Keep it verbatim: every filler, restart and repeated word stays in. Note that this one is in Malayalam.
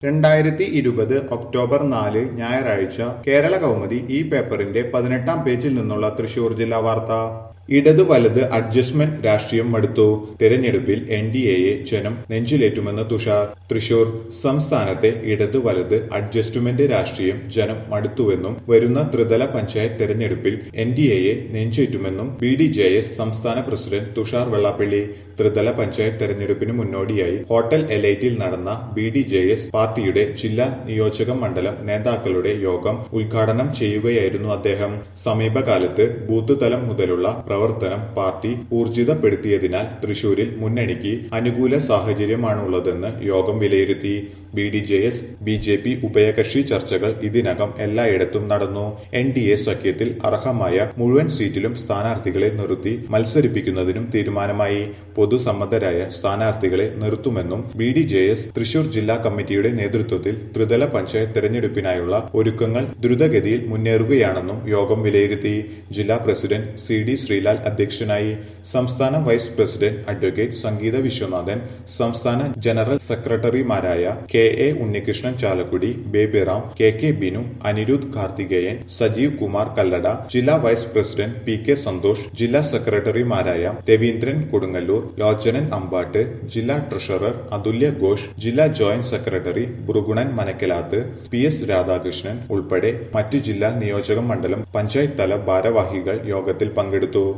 രണ്ടായിരത്തി ഇരുപത് ഒക്ടോബർ നാല് ഞായറാഴ്ച കേരള കൗമുദി ഈ പേപ്പറിന്റെ പതിനെട്ടാം പേജിൽ നിന്നുള്ള തൃശൂർ ജില്ലാ വാർത്ത. ഇടത് വലത് അഡ്ജസ്റ്റ്മെന്റ് രാഷ്ട്രീയം മടുത്തു. തെരഞ്ഞെടുപ്പിൽ എൻ ഡി എയെ ജനം നെഞ്ചിലേറ്റുമെന്ന് തുഷാർ. തൃശൂർ സംസ്ഥാനത്തെ ഇടത് വലത് അഡ്ജസ്റ്റ്മെന്റ് രാഷ്ട്രീയം ജനം മടുത്തുവെന്നും വരുന്ന ത്രിതല പഞ്ചായത്ത് തെരഞ്ഞെടുപ്പിൽ എൻ ഡി എയെ നെഞ്ചേറ്റുമെന്നും ബി ഡി ജെ എസ് സംസ്ഥാന പ്രസിഡന്റ് തുഷാർ വെള്ളാപ്പള്ളി. ത്രിതല പഞ്ചായത്ത് തെരഞ്ഞെടുപ്പിന് മുന്നോടിയായി ഹോട്ടൽ എലൈറ്റിൽ നടന്ന ബി ഡി ജെ എസ് പാർട്ടിയുടെ ജില്ലാ നിയോജക മണ്ഡലം നേതാക്കളുടെ യോഗം ഉദ്ഘാടനം ചെയ്യുകയായിരുന്നു അദ്ദേഹം. സമീപകാലത്ത് ബൂത്ത് തലം മുതലുള്ള പ്രവർത്തനം പാർട്ടി ഊർജിതപ്പെടുത്തിയതിനാൽ തൃശൂരിൽ മുന്നണിക്ക് അനുകൂല സാഹചര്യമാണുള്ളതെന്ന് യോഗം വിലയിരുത്തി. B D J S B J P ഉഭയകക്ഷി ചർച്ചകൾ ഇതിനകം എല്ലായിടത്തും നടന്നു. എൻ ഡി എ സഖ്യത്തിൽ അർഹമായ മുഴുവൻ സീറ്റിലും സ്ഥാനാർത്ഥികളെ നിർത്തി മത്സരിപ്പിക്കുന്നതിനും തീരുമാനമായി. പൊതുസമ്മതരായ സ്ഥാനാർത്ഥികളെ നിർത്തുമെന്നും B D J S Thrissur ജില്ലാ കമ്മിറ്റിയുടെ നേതൃത്വത്തിൽ ത്രിതല പഞ്ചായത്ത് തെരഞ്ഞെടുപ്പിനായുള്ള ഒരുക്കങ്ങൾ ദ്രുതഗതിയിൽ മുന്നേറുകയാണെന്നും യോഗം വിലയിരുത്തി. ജില്ലാ പ്രസിഡന്റ് സി ഡി ശ്രീലാൽ അധ്യക്ഷനായി. സംസ്ഥാന vice president advocate Sangeetha Viswanathan, സംസ്ഥാന ജനറൽ സെക്രട്ടറിമാരായ K A Unnikrishnan Chalakudy, Babyram, K K Binu, Anirudh Karthikeyan, Sajeev Kumar Kallada, ജില്ലാ vice president P K Santhosh, ജില്ലാ സെക്രട്ടറിമാരായ രവീന്ദ്രൻ കൊടുങ്ങല്ലൂർ, ലോചനൻ അമ്പാട്ട്, ജില്ലാ ട്രഷറർ അതുല്യ ഘോഷ്, ജില്ലാ joint secretary Burugunan Manakkalath, P S Radhakrishnan ഉൾപ്പെടെ മറ്റ് ജില്ലാ നിയോജക മണ്ഡലം പഞ്ചായത്ത് തല ഭാരവാഹികൾ യോഗത്തിൽ പങ്കെടുത്തു.